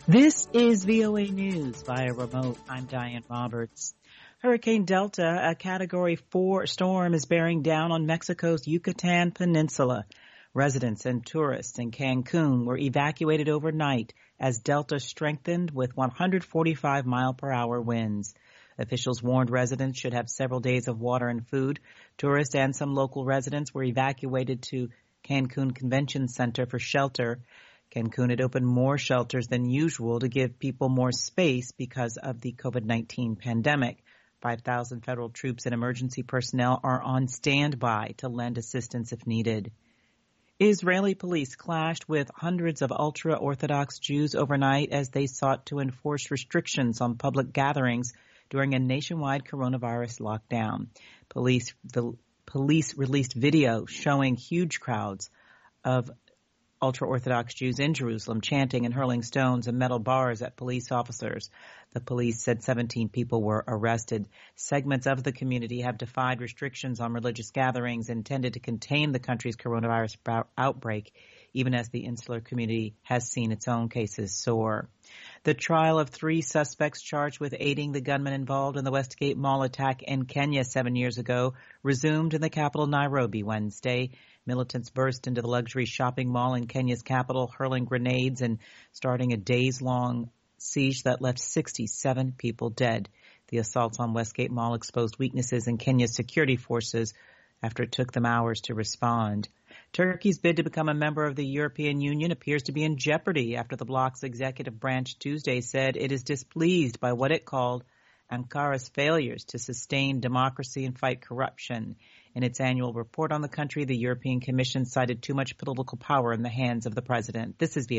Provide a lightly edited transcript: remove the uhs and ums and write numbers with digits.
This is VOA News via remote. I'm Diane Roberts. Hurricane Delta, a Category 4 storm, is bearing down on Mexico's Yucatan Peninsula. Residents and tourists in Cancun were evacuated overnight as Delta strengthened with 145-mile-per-hour winds. Officials warned residents should have several days of water and food. Tourists and some local residents were evacuated to Cancun Convention Center for shelter. Cancun had opened more shelters than usual to give people more space because of the COVID-19 pandemic. 5,000 federal troops and emergency personnel are on standby to lend assistance if needed. Israeli police clashed with hundreds of ultra-Orthodox Jews overnight as they sought to enforce restrictions on public gatherings during a nationwide coronavirus lockdown. Police released video showing huge crowds of ultra-Orthodox Jews in Jerusalem chanting and hurling stones and metal bars at police officers. The police said 17 people were arrested. Segments of the community have defied restrictions on religious gatherings intended to contain the country's coronavirus outbreak, even as the insular community has seen its own cases soar. The trial of 3 suspects charged with aiding the gunman involved in the Westgate Mall attack in Kenya 7 years ago resumed in the capital Nairobi Wednesday. Militants burst into the luxury shopping mall in Kenya's capital, hurling grenades and starting a days-long siege that left 67 people dead. The assaults on Westgate Mall exposed weaknesses in Kenya's security forces after it took them hours to respond. Turkey's bid to become a member of the European Union appears to be in jeopardy after the bloc's executive branch Tuesday said it is displeased by what it called Ankara's failures to sustain democracy and fight corruption. In its annual report on the country, the European Commission cited too much political power in the hands of the president. This is